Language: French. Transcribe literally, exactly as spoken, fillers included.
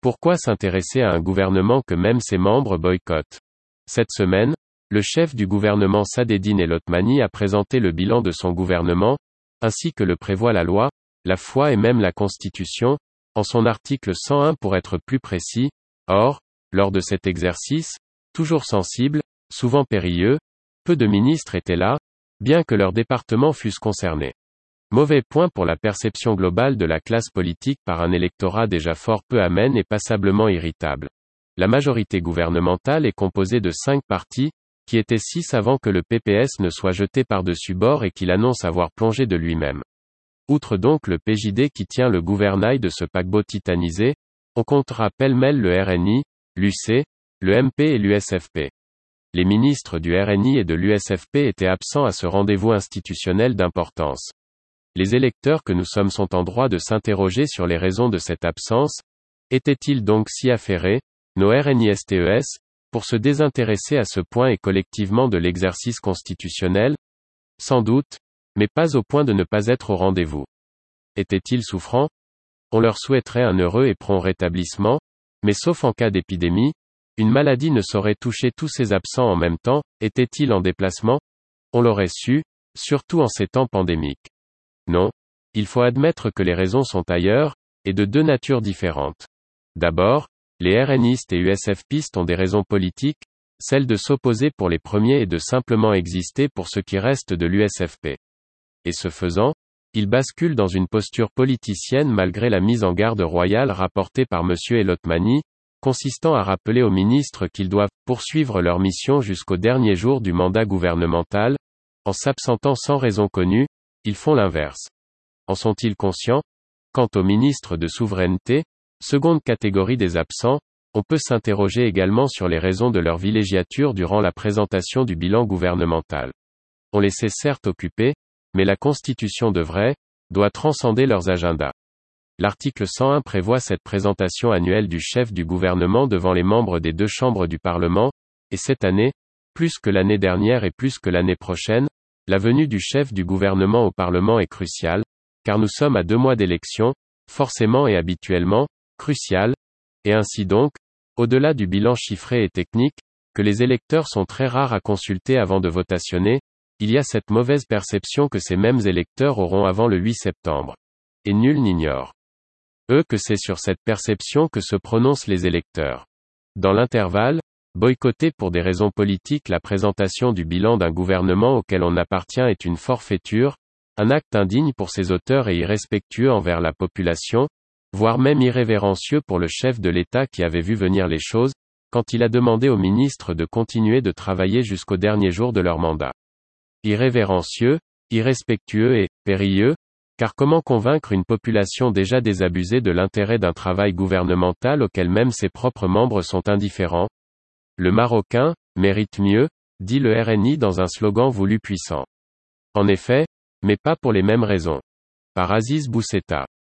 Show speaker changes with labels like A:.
A: Pourquoi s'intéresser à un gouvernement que même ses membres boycottent? Cette semaine, le chef du gouvernement Saadetdine El Othmani a présenté le bilan de son gouvernement, ainsi que le prévoit la loi, la foi et même la Constitution, en son article cent un pour être plus précis. Or, lors de cet exercice, toujours sensible, souvent périlleux, peu de ministres étaient là, bien que leurs départements fussent concernés. Mauvais point pour la perception globale de la classe politique par un électorat déjà fort peu amène et passablement irritable. La majorité gouvernementale est composée de cinq partis, qui étaient six avant que le P P S ne soit jeté par-dessus bord et qu'il annonce avoir plongé de lui-même. Outre donc le P J D qui tient le gouvernail de ce paquebot titanisé, on comptera pêle-mêle le R N I, l'U C, le M P et l'U S F P. Les ministres du R N I et de l'U S F P étaient absents à ce rendez-vous institutionnel d'importance. Les électeurs que nous sommes sont en droit de s'interroger sur les raisons de cette absence. Étaient-ils donc si affairés, nos R N I S T E S, pour se désintéresser à ce point et collectivement de l'exercice constitutionnel? Sans doute, mais pas au point de ne pas être au rendez-vous. Étaient-ils souffrants? On leur souhaiterait un heureux et prompt rétablissement, mais sauf en cas d'épidémie, une maladie ne saurait toucher tous ces absents en même temps. Étaient-ils en déplacement? On l'aurait su, surtout en ces temps pandémiques. Non, il faut admettre que les raisons sont ailleurs, et de deux natures différentes. D'abord, les RNistes et U S F pistes ont des raisons politiques, celle de s'opposer pour les premiers et de simplement exister pour ce qui reste de l'U S F P. Et ce faisant, ils basculent dans une posture politicienne malgré la mise en garde royale rapportée par monsieur El Othmani, consistant à rappeler aux ministres qu'ils doivent poursuivre leur mission jusqu'au dernier jour du mandat gouvernemental. En s'absentant sans raison connue, ils font l'inverse. En sont-ils conscients? Quant aux ministres de souveraineté, seconde catégorie des absents, on peut s'interroger également sur les raisons de leur villégiature durant la présentation du bilan gouvernemental. On les sait certes occupés, mais la Constitution devrait, doit transcender leurs agendas. L'article cent un prévoit cette présentation annuelle du chef du gouvernement devant les membres des deux chambres du Parlement, et cette année, plus que l'année dernière et plus que l'année prochaine, la venue du chef du gouvernement au Parlement est cruciale, car nous sommes à deux mois d'élection, forcément et habituellement, cruciale, et ainsi donc, au-delà du bilan chiffré et technique, que les électeurs sont très rares à consulter avant de votationner, il y a cette mauvaise perception que ces mêmes électeurs auront avant le huit septembre. Et nul n'ignore. Eux que c'est sur cette perception que se prononcent les électeurs. Dans l'intervalle, boycotter pour des raisons politiques la présentation du bilan d'un gouvernement auquel on appartient est une forfaiture, un acte indigne pour ses auteurs et irrespectueux envers la population, voire même irrévérencieux pour le chef de l'État qui avait vu venir les choses, quand il a demandé aux ministres de continuer de travailler jusqu'au dernier jour de leur mandat. Irrévérencieux, irrespectueux et périlleux, car comment convaincre une population déjà désabusée de l'intérêt d'un travail gouvernemental auquel même ses propres membres sont indifférents? Le Marocain mérite mieux, dit le R N I dans un slogan voulu puissant. En effet, mais pas pour les mêmes raisons. Par Aziz Bousseta.